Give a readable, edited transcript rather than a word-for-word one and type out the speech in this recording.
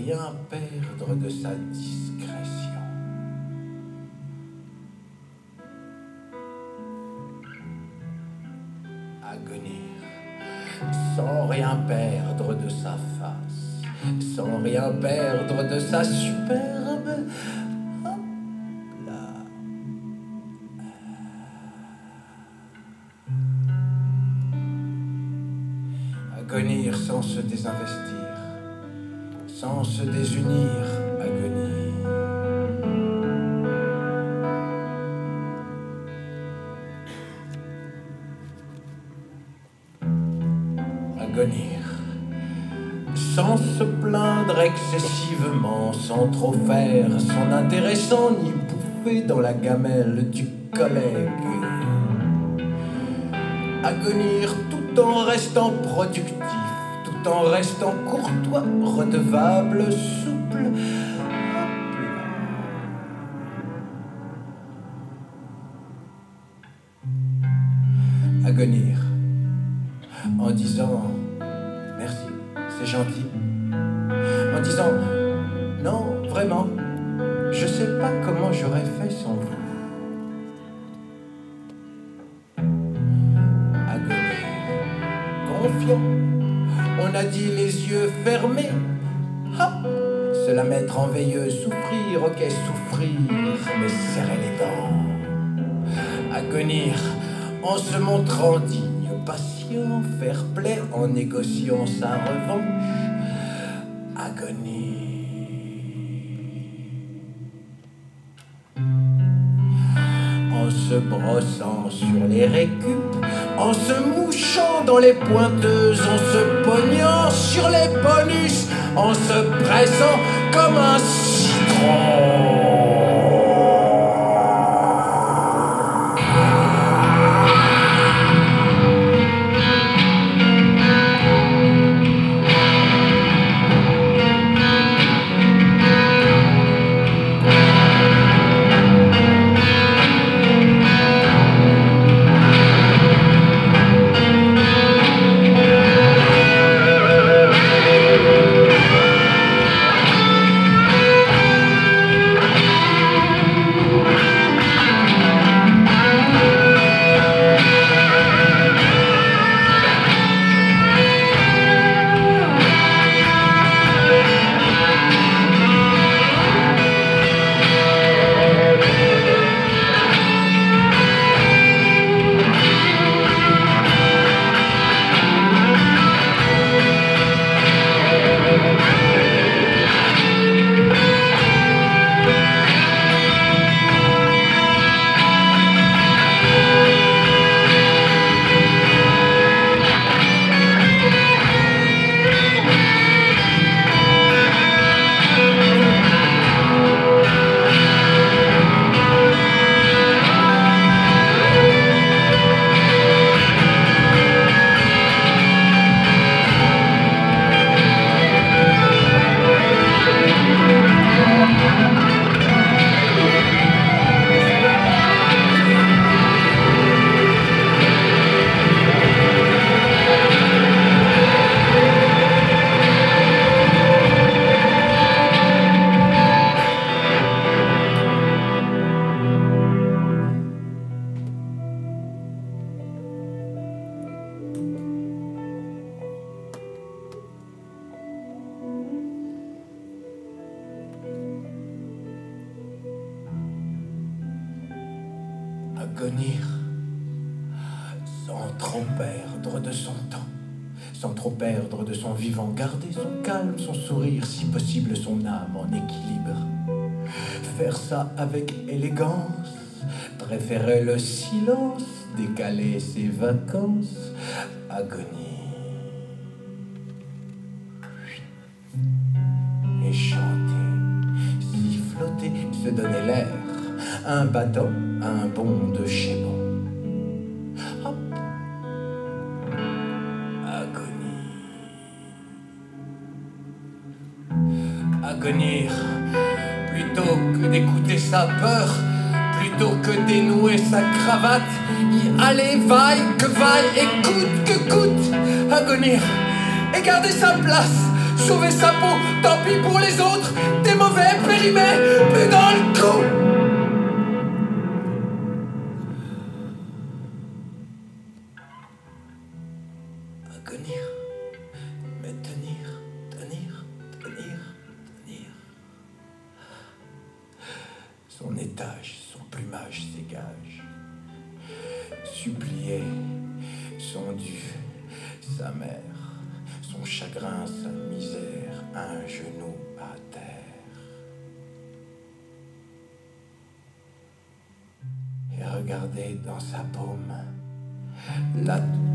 rien perdre de sa discrétion. Agonir, sans rien perdre de sa face, sans rien perdre de sa superbe. Hop là. Agonir sans se désinvestir, sans se désunir, agonir. Agonir, sans se plaindre excessivement, sans trop faire son intéressant, ni bouffer dans la gamelle du collègue. Agonir tout en restant productif, tout en restant courtois, redevable, souple. Agonir en disant merci, c'est gentil, en disant non, vraiment, je sais pas comment j'aurais fait sans vous. Confiant, on a dit les yeux fermés, hop, se la mettre en veilleux, souffrir, ok, souffrir, mais serrer les dents. Agonir en se montrant digne, patient, fair play, en négociant sa revanche. Agonir. En se brossant sur les récup, en se mouchant dans les pointeuses, en se pognant sur les bonus, en se pressant comme un citron. Agonir sans trop perdre de son temps, sans trop perdre de son vivant, garder son calme, son sourire, si possible son âme en équilibre. Faire ça avec élégance, préférer le silence, décaler ses vacances. Agonie. Et chanter, siffloter, se donner l'air, un bâton, un bond de chez bon. Hop. Agonie. Agonir, plutôt que d'écouter sa peur, plutôt que dénouer sa cravate, y aller, vaille, que vaille, et coûte que coûte. Agonir, et garder sa place, sauver sa peau, tant pis pour les autres, des mauvais périmés, plus dans le coup. Agonir, mais tenir, tenir, tenir, tenir. Son étage, son plumage s'égage. Supplier son Dieu, sa mère, son chagrin, sa misère, un genou à terre. Et regarder dans sa paume la